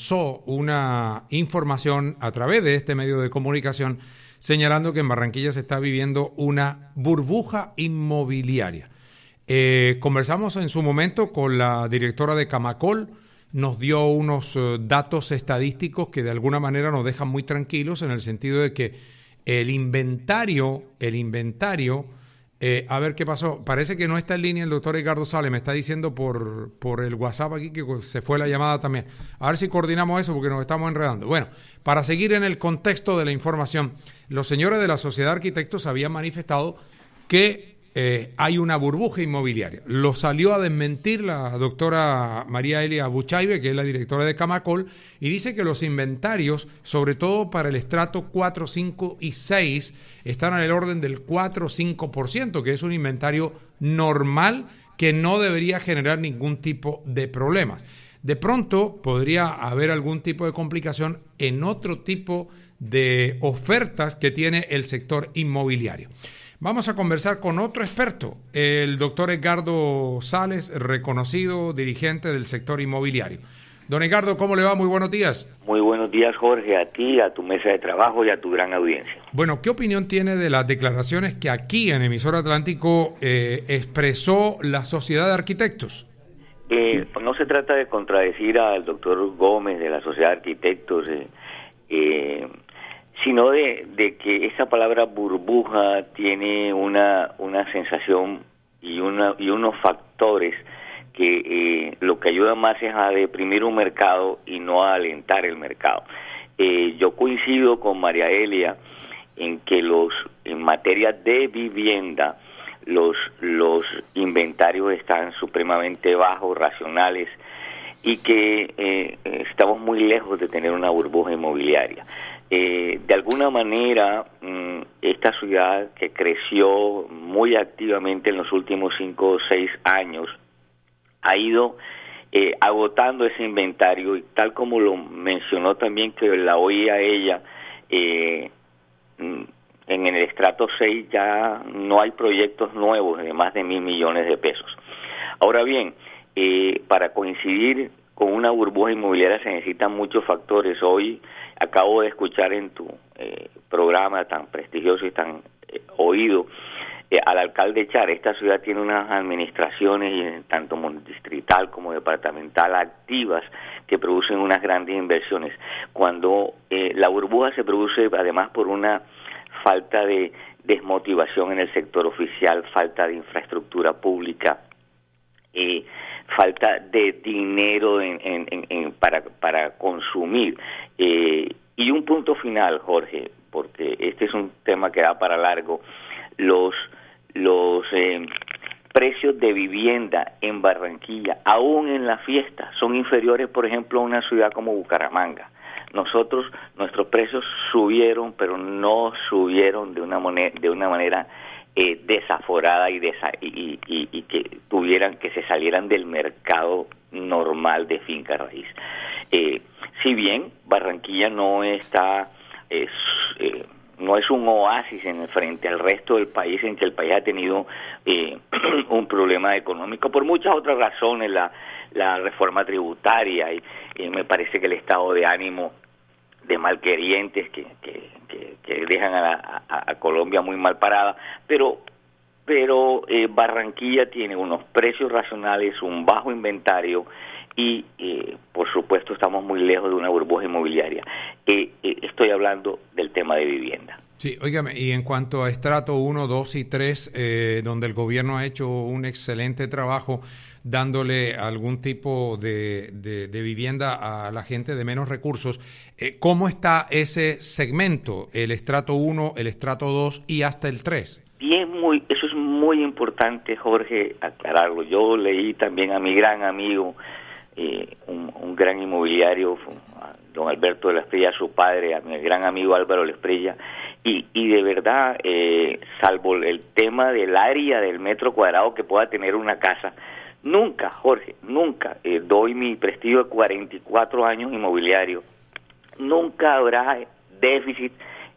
lanzó una información a través de este medio de comunicación señalando que en Barranquilla se está viviendo una burbuja inmobiliaria. Conversamos en su momento con la directora de Camacol, nos dio unos datos estadísticos que de alguna manera nos dejan muy tranquilos en el sentido de que el inventario, a ver qué pasó, parece que no está en línea el doctor Edgardo Sales, me está diciendo por el WhatsApp aquí que se fue la llamada también. A ver si coordinamos eso porque nos estamos enredando. Bueno, para seguir en el contexto de la información, los señores de la Sociedad de Arquitectos habían manifestado que hay una burbuja inmobiliaria. Lo salió a desmentir la doctora María Elia Buchaibe, que es la directora de Camacol, y dice que los inventarios, sobre todo para el estrato 4, 5 y 6, están en el orden del 4 o 5%, que es un inventario normal que no debería generar ningún tipo de problemas. De pronto podría haber algún tipo de complicación en otro tipo de ofertas que tiene el sector inmobiliario. Vamos a conversar con otro experto, el doctor Edgardo Sales, reconocido dirigente del sector inmobiliario. Don Edgardo, ¿cómo le va? Muy buenos días. Muy buenos días, Jorge, a ti, a tu mesa de trabajo y a tu gran audiencia. Bueno, ¿qué opinión tiene de las declaraciones que aquí en Emisora Atlántico expresó la Sociedad de Arquitectos? No se trata de contradecir al doctor Gómez de la Sociedad de Arquitectos, sino de que esa palabra burbuja tiene una sensación y unos factores que lo que ayuda más es a deprimir un mercado y no a alentar el mercado. Yo coincido con María Elia en que en materia de vivienda los inventarios están supremamente bajos, racionales, y que estamos muy lejos de tener una burbuja inmobiliaria. De alguna manera, esta ciudad que creció muy activamente en los últimos 5 o 6 años, ha ido agotando ese inventario, y tal como lo mencionó también, que la oía ella, en el estrato 6 ya no hay proyectos nuevos de más de 1.000 millones de pesos. Ahora bien, para coincidir con una burbuja inmobiliaria se necesitan muchos factores. Hoy acabo de escuchar en tu programa tan prestigioso y tan oído al alcalde Char. Esta ciudad tiene unas administraciones, tanto distrital como departamental, activas, que producen unas grandes inversiones. Cuando la burbuja se produce además por una falta de desmotivación en el sector oficial, falta de infraestructura pública, falta de dinero para consumir. Y un punto final, Jorge, porque este es un tema que da para largo. Los precios de vivienda en Barranquilla, aún en la fiesta, son inferiores, por ejemplo, a una ciudad como Bucaramanga. Nuestros precios subieron, pero no subieron de una manera desaforada y que tuvieran que se salieran del mercado normal de finca raíz. Si bien Barranquilla no está no es un oasis frente al resto del país, en que el país ha tenido un problema económico por muchas otras razones, la reforma tributaria y me parece que el estado de ánimo de malquerientes que dejan a Colombia muy mal parada, pero Barranquilla tiene unos precios racionales, un bajo inventario y por supuesto estamos muy lejos de una burbuja inmobiliaria. Estoy hablando del tema de vivienda. Sí, óigame, y en cuanto a estrato 1, 2 y 3, donde el gobierno ha hecho un excelente trabajo dándole algún tipo de vivienda a la gente de menos recursos, ¿cómo está ese segmento, el estrato 1, el estrato 2 y hasta el 3? Eso es muy importante, Jorge, aclararlo. Yo leí también a mi gran amigo, un gran inmobiliario, don Alberto de la Espriella, su padre, a mi gran amigo Álvaro de la Espriella, y de verdad, salvo el tema del área del metro cuadrado que pueda tener una casa, nunca, Jorge, nunca, doy mi prestigio de 44 años inmobiliario, nunca habrá déficit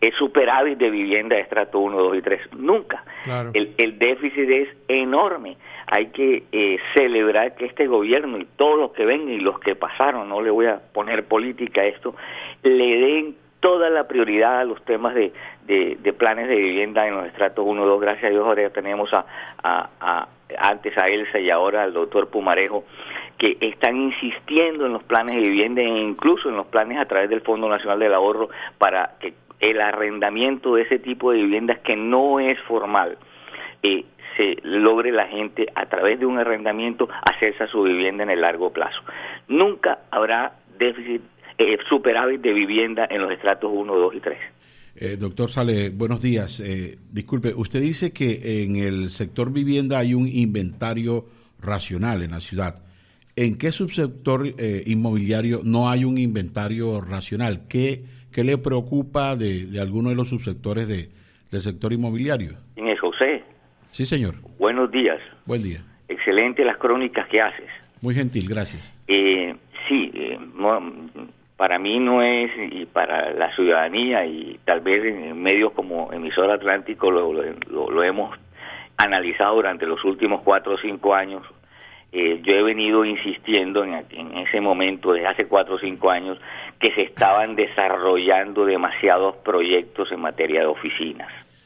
superávit de vivienda de estrato 1, 2 y 3. Nunca. Claro. El déficit es enorme. Hay que celebrar que este gobierno y todos los que ven y los que pasaron, no le voy a poner política a esto, le den toda la prioridad a los temas de planes de vivienda en los estratos 1 y 2. Gracias a Dios ahora ya tenemos antes a Elsa y ahora al doctor Pumarejo, que están insistiendo en los planes de vivienda e incluso en los planes a través del Fondo Nacional del Ahorro para que el arrendamiento de ese tipo de viviendas que no es formal se logre la gente a través de un arrendamiento hacerse a su vivienda en el largo plazo. Nunca habrá déficit, superávit de vivienda en los estratos 1, 2 y 3. Doctor Sale, buenos días. Disculpe, usted dice que en el sector vivienda hay un inventario racional en la ciudad. ¿En qué subsector inmobiliario no hay un inventario racional? ¿Qué le preocupa de alguno de los subsectores del sector inmobiliario? Inés José. Sí, señor. Buenos días. Buen día. Excelente las crónicas que haces. Muy gentil, gracias. Para mí no es, y para la ciudadanía, y tal vez en medios como Emisora Atlántico lo hemos analizado durante los últimos 4 o 5 años. Yo he venido insistiendo en ese momento, desde hace 4 o 5 años, que se estaban desarrollando demasiados proyectos en materia de oficinas.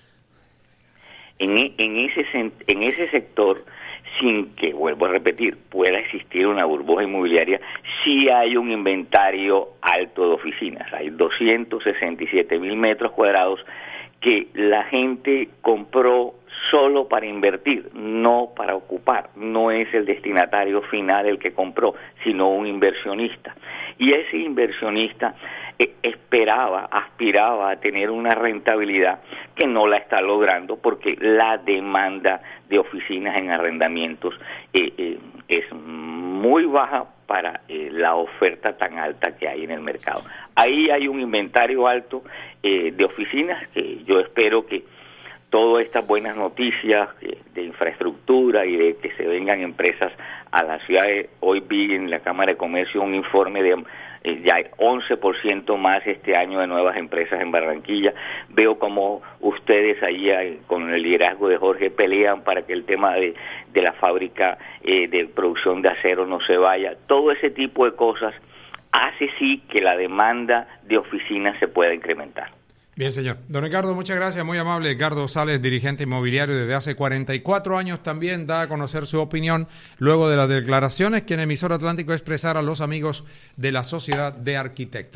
En ese sector, sin que, vuelvo a repetir, pueda existir una burbuja inmobiliaria, sí hay un inventario alto de oficinas. Hay 267,000 metros cuadrados que la gente compró solo para invertir, no para ocupar. No es el destinatario final el que compró, sino un inversionista. Y ese inversionista aspiraba a tener una rentabilidad que no la está logrando porque la demanda de oficinas en arrendamientos es muy baja para la oferta tan alta que hay en el mercado. Ahí hay un inventario alto de oficinas que yo espero que todas estas buenas noticias de infraestructura y de que se vengan empresas a la ciudad. Hoy vi en la Cámara de Comercio un informe de ya hay 11% más este año de nuevas empresas en Barranquilla. Veo como ustedes ahí con el liderazgo de Jorge pelean para que el tema de la fábrica de producción de acero no se vaya. Todo ese tipo de cosas hace sí que la demanda de oficinas se pueda incrementar. Bien, señor. Don Edgardo, muchas gracias, muy amable. Edgardo Sales, dirigente inmobiliario desde hace 44 años, también da a conocer su opinión luego de las declaraciones que en Emisora Atlántico expresara a los amigos de la Sociedad de Arquitectos.